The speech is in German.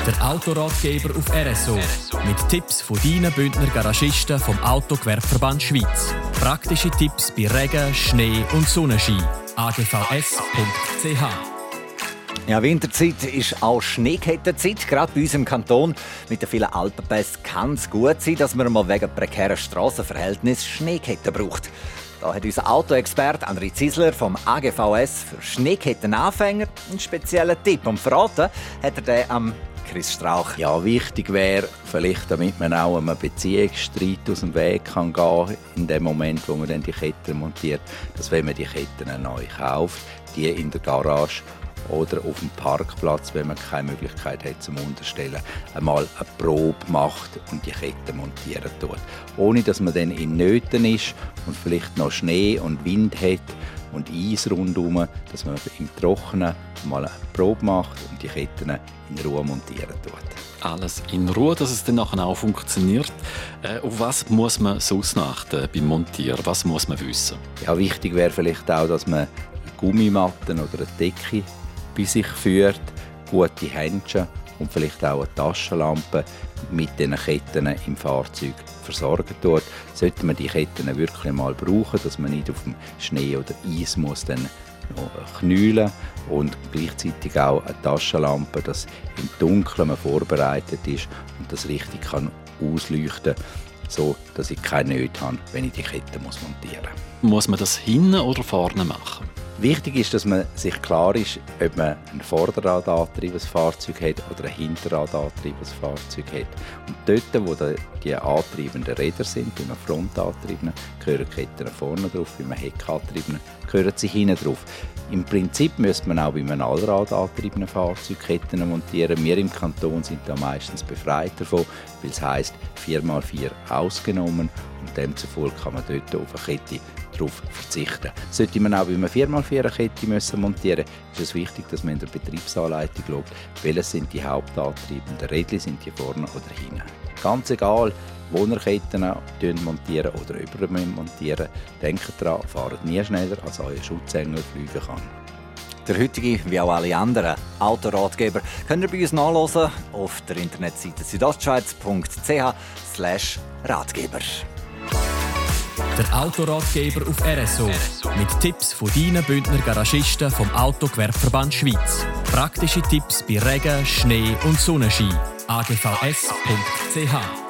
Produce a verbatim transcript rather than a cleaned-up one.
Der Autoratgeber auf R S O. Mit Tipps von deinen Bündner Garagisten vom Autogewerbeverband Schweiz. Praktische Tipps bei Regen, Schnee und Sonnenschein. a g v s punkt c h. Ja, Winterzeit ist auch Schneekettenzeit, gerade bei uns im Kanton. Mit den vielen Alpenpässen kann es gut sein, dass man mal wegen prekären Strassenverhältnissen Schneeketten braucht. Da hat unser Autoexperte André Zisler vom A G V S für Schneekettenanfänger einen speziellen Tipp. Und verraten hat er den am Chris Strauch. Ja, wichtig wäre, vielleicht damit man auch einem Beziehungsstreit aus dem Weg kann gehen in dem Moment, wo man dann die Ketten montiert, dass wenn man die Ketten neu kauft, die in der Garage oder auf dem Parkplatz, wenn man keine Möglichkeit hat zum Unterstellen, einmal eine Probe macht und die Kette montieren tut. Ohne dass man dann in Nöten ist und vielleicht noch Schnee und Wind hat und Eis rundherum, dass man im Trockenen mal eine Probe macht und die Ketten in Ruhe montieren tut. Alles in Ruhe, dass es dann nachher auch funktioniert. Äh, auf was muss man sonst achten beim Montieren? Was muss man wissen? Ja, wichtig wäre vielleicht auch, dass man Gummimatten oder eine Decke bei sich führt, gute Händchen und vielleicht auch eine Taschenlampe mit diesen Ketten im Fahrzeug versorgen tut. Sollte man die Ketten wirklich mal brauchen, dass man nicht auf dem Schnee oder Eis muss dann noch knüllen und gleichzeitig auch eine Taschenlampe, dass im Dunkeln man vorbereitet ist und das richtig kann ausleuchten, so dass ich keine Nöte habe, wenn ich die Kette montieren muss. Muss man das hinten oder vorne machen? Wichtig ist, dass man sich klar ist, ob man ein Vorderradantriebenes Fahrzeug hat oder ein Hinterradantriebenes Fahrzeug hat. Und dort, wo die antriebenden Räder sind, bei einem Frontantriebenen, gehören die Ketten vorne drauf, bei einem Heckantriebenen gehören sie hinten drauf. Im Prinzip müsste man auch bei einem Allradantriebenen Fahrzeug Ketten montieren. Wir im Kanton sind da meistens befreit davon, weil es heisst vier mal vier ausgenommen und demzufolge kann man dort auf eine Kette darauf verzichten. Sollte man auch bei einer vier mal vier Kette montieren müssen, ist es wichtig, dass man in der Betriebsanleitung schaut, welche sind die Hauptantriebenden Rädchen, sind die vorne oder hinten. Ganz egal, wo ihr Ketten montieren oder über montieren, denkt daran, fahrt nie schneller, als euer Schutzengel fliegen kann. Der heutige, wie auch alle anderen Autoratgeber, könnt ihr bei uns nachhören auf der Internetseite südostschweiz punkt c h slash Ratgeber. Der Autoratgeber auf R S O. Mit Tipps von deinen Bündner Garagisten vom Autogewerbeverband Schweiz. Praktische Tipps bei Regen, Schnee und Sonnenschein. a g v s punkt c h